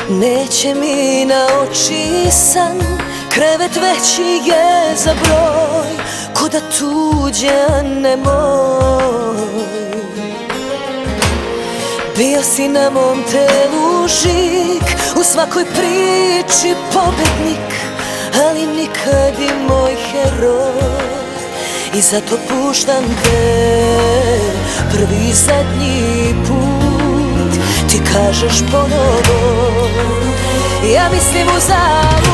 Neće mi na oči san, krevet veći je za broj, ko da tuđe, a ne moj. Bio si na mom telu žig, u svakoj priči pobednik, ali nikad i moj heroj. I zato puštam te prvi i zadnji put, ti kažeš ponovo, ja mislim uzalud.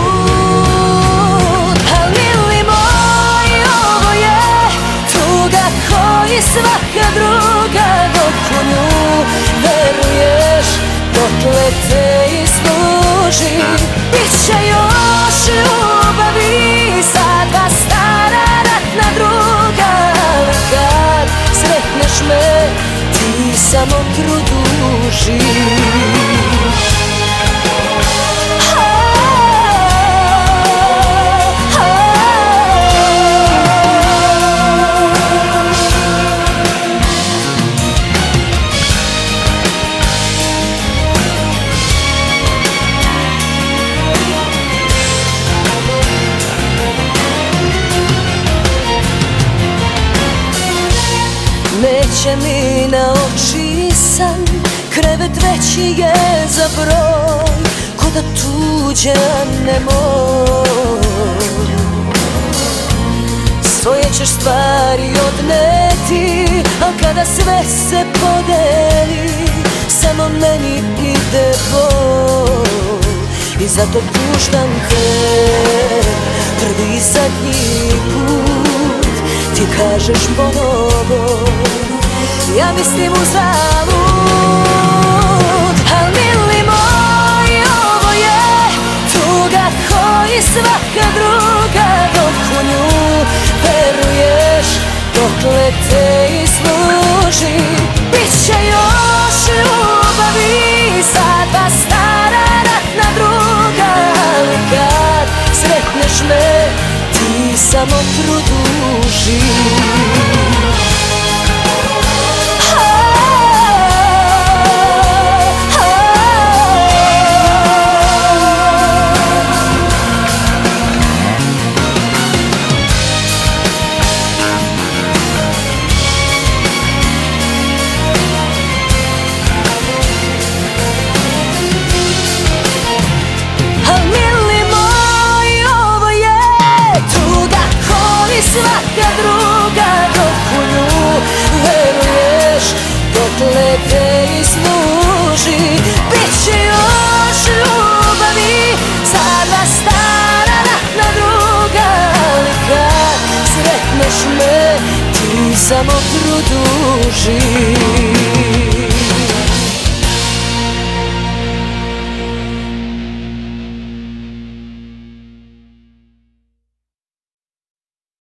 Al mili moj, ovo je tuga koji svaka druga, dok u nju veruješ, dotle te i služi. Biće još ljubavi, sad dva stara ratna druga, ali kad sretneš me, ti samo produži. Neće mi na oči san, krevet veći je za broj, ko da tuđe, a ne moj. Svoje ćeš stvari odneti, al kada sve se podeli, samo meni ide bol. I zato puštam te prvi i zadnji put, ti kažeš ponovo, ja mislim uzalud. Al mili moj, ovo je tuga koji svaka druga, dok u nju veruješ, dokle te i služi. Biće još ljubavi, sad dva stara ratna druga, ali kad sretneš me, ti samo produži. Svaka druga, dok u nju veruješ, dotle te i služi. Biće još ljubavi, sad dva stara ratna druga, ali kad sretneš me, ti samo produži.